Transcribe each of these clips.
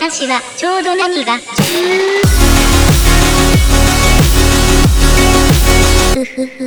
私はちょうど何がうふふ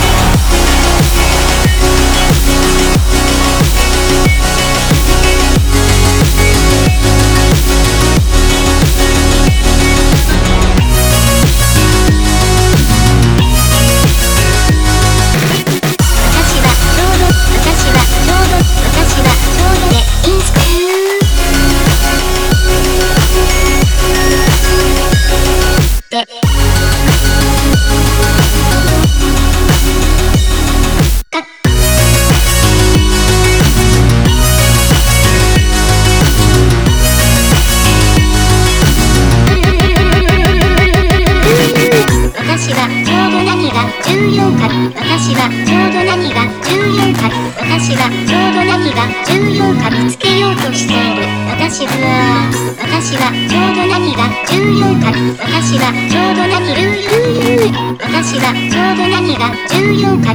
私はちょうど何が重要か私はちょうど何が重要か私はちょうど何が重要か見つけようとしている私はちょうど何が重要か私はちょうど何私はちょうど何が重要か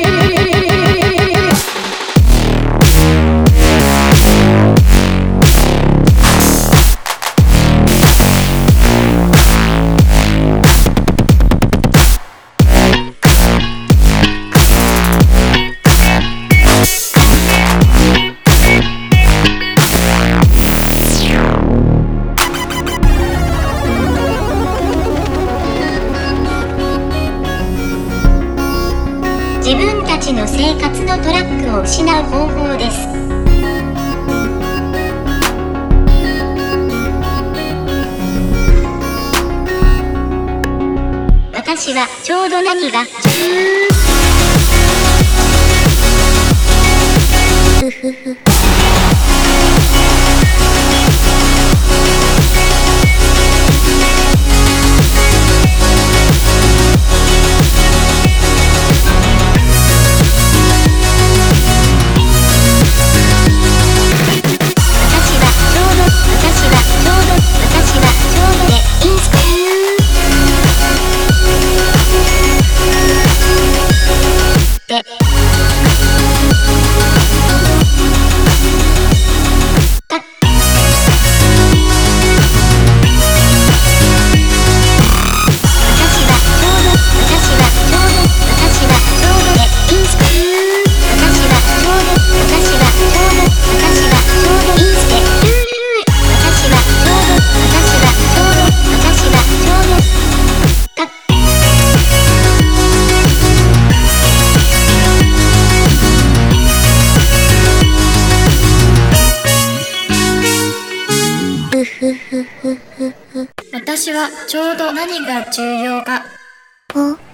自分たちの生活のトラックを失う方法です。私はちょうど何がうふふ私はちょうど何が重要か。